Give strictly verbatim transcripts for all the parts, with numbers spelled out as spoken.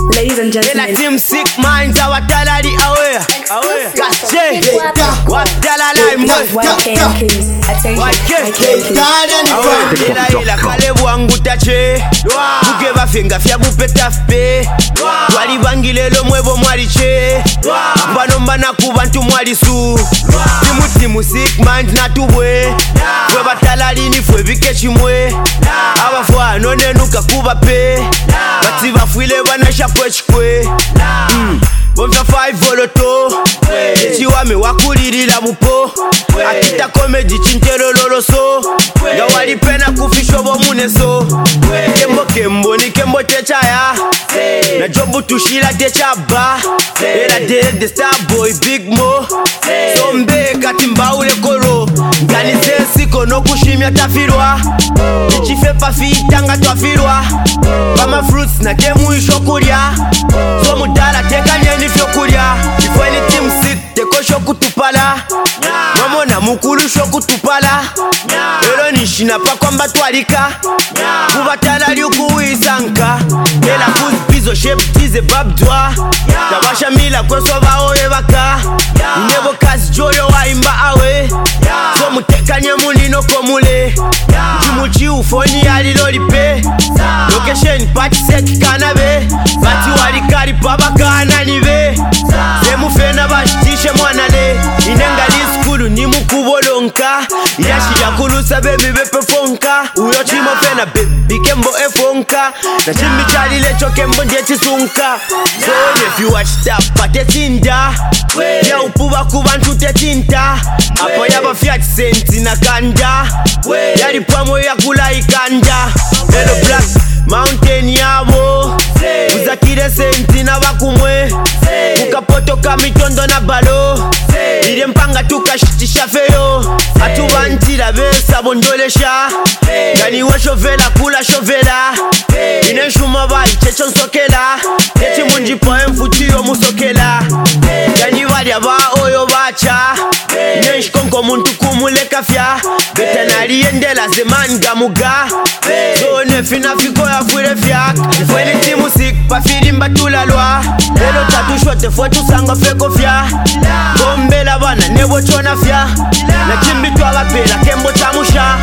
Ladies and gentlemen, Ela team sick minds our dalali aware. Aware. Kache. What dalali mo? Y K Kings. Attention, Y K Kings. Ela ela kale bwangu tache. Buke bafinga fya bupeta fe. Wali bangilelo mwebo mwaliche. Bano mbana kubantu mwalisu. Timu timu sick minds na tubwe. Fwe batalali ni fwe bike chimwe. Abafwa none nuka kuba pe. Bati bafwile banasha kwechkwe. Bonfa five voloto. Chiwame wakulirila bupo. Akita komedi chintelo loloso. Nga wali pena kufisho bomuneso. Kembo kembo ni kembo techaya. Na jobu tushila techaba. Ela de the star boy big mo. Sombe katimba ule koro. Ngani sensi kono kushimya tafirwa. Chife pa fitanga twafirwa. Bama fruits na kemu isho kuria. So mudala teka nyeni fyo kuria. Ifo any team sick teko shoku tupala. Mamona mukulu shoku tupala. Elo nishina pa kwamba twalika. Kubatala liuku isanka. Ela kuzbizo shape tize babdwa. Tabasha mila kweso baoye baka. Nebo kazi joyo wa imba awe. So muteka nye mulino komule. Jimuchi ufoni alilolipe. Location party seki kanabe. Bati walikari pabakana nibe. Semu fena bashitishe mwanale. Inenga li skulu ni mukubolonka. Yashi ya kulusa baby bepe fonka. Uyo chimo fena baby kembo efonka. Na chimbi chali lecho kembo njechi sunka. So if you watch that pate tinda. Ya upuba kubantu te tinta. Apo yaba fiat senti na kanda. Yari pamo ya kula ikanda. Hello black mountain yabo. Uzakire senti na wakumwe. Ukapoto kamitondo na balo. Ile mpanga tukashitisha feyo. Atubantira besa bondolesha. Gani we shovela kula shovela. Ine shuma bali checho nsokela. Eti munji poe mfutiro musokela. Gani wali aba oyo bacha. Ine shkonko muntu kumuleka fya. Beta naliendela zemani gamuga. So nefina fiko ya fuire fyak. Fweni timu sik pa firimba tulalwa. Lelo tatu shote fwetu sanga feko fya. Bombela bana nebo chona fya. Na chimbi tuwa wapela kembo tamusha.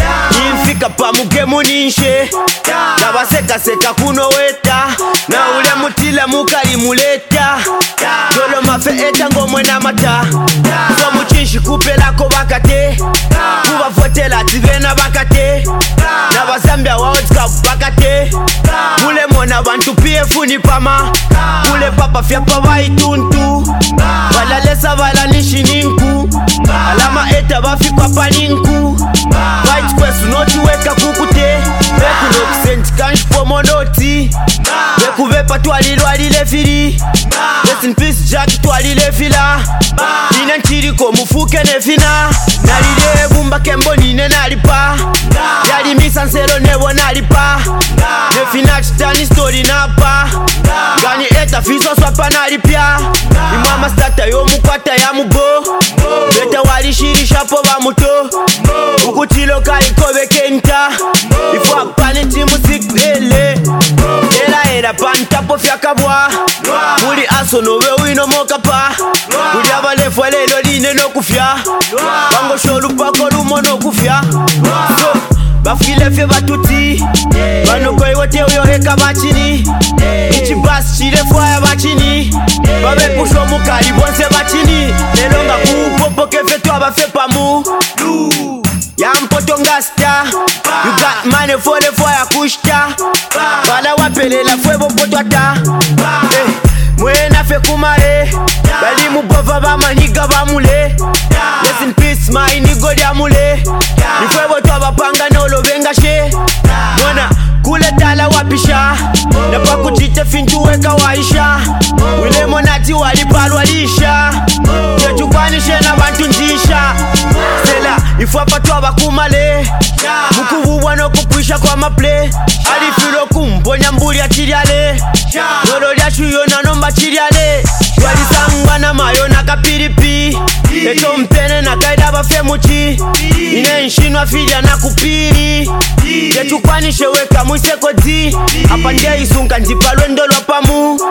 Infika pa mugemu ninshe. Daba seka seka kuno weta. Na ule mutile mukali muleta. Jolo mafe eta ngomwe na mata. So muchinshi kupela ko bakate. Kuba fotela tivena bakate. Na bazambia waotka bakate. Mule mona bantu pie funi pama. Mule papa fya pa waituntu. Wala lesa wala nishi ninku. Alama eta bafi kwa paninku. White quest unoti weka kukute. Beku no kusenti kanshi pomo noti. Beku vepa tuali lwali lefiri. Rest in peace Jack tuali lefila. Nina nchiri ko mufuke nefina. Nalile bumba kembo nine nalipa. Yali misanselo nebo nalipa. Nefina chitani story napa. Gani eta fiso swapa nalipya. Imama stata yo mukwata ya mubo. Beta wali shiri shapo ba muto. Ukutilo kali kobe kenta. Ifo akpani timu sikwele. Ela era panta po fya kabwa. Muli aso nowe wino mokapa. Muli abale fwele lo line no kufya. Bango sholu pako lumo no kufya. So bafile fye batuti. Bano kwe wote uyo heka bachini. Ichi bas chile fwaya bachini. Babe pusho mukali bonse bachini. Nelonga kupopo kefe tuwa bafe pamu. Ya mpotonga sta. You got money for the fire kushta. Bala wapelela fwebo potwata. Eh, mwena fe kumare. Bali mubova ba maniga ba mule. Rest in peace my nigo dia mule. Nifwebo tuwa bapanga nolo venga she. Mwana kule tala wapisha. Na paku chite fintu weka waisha. Wile monati walipalwa lisha. Chechu kwani shena bantu njisha. Sela ifwapa tuwa bakumale. Mukubu wano kupwisha kwa maple. Alifilo kumponya mbuli ya chiriale. Nolo ya chuyo na nomba chiriale. Wali sangwa na mayo na kapiripi. Eto mpene na kaida bafe muchi. Ine nshinwa filia na kupiri. Chechu kwani sheweka mwiseko di. Apande isunga njipalwe ndolo pamu.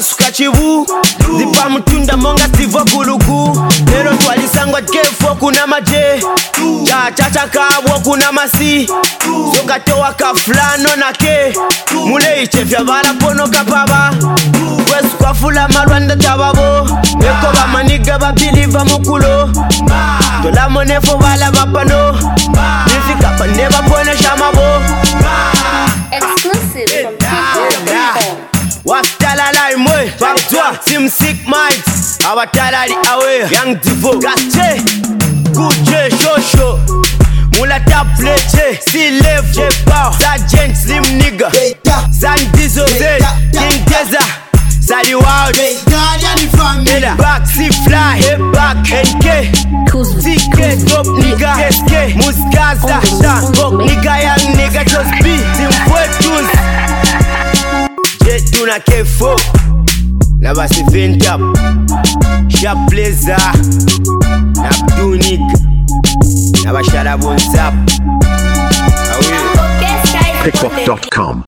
kasuka chibu zipa mutunda monga sivo kulugu lero twalisangwa kefo kuna maje chachacha kabwo kuna masi soka towa kaflano na ke mule ichefya barapono kapaba wesu kwa fula marwanda tababo eko bamaniga babiliva mukulo tola monefo bala bapano nifika pa neba pone shamabo Exclusive from People. Waftala la imwe Bamtwa Sim Sick Minds Awatalali awe Young Divo Gache Guche Shosho Mula Tapleche C-Lev J-Pow Sergeant Slim Nigga Sandizo Zed King Teza Sadi Wild Ela Back C-Fly Hip Back N K Secret Top Nigga S K Muskaza Bok Nigga Young Nigga Just be Team Fortunes Jet tuna kefo na basi ventap Sharp Blazer na Abdunik na bashara bonzap Pick up dot com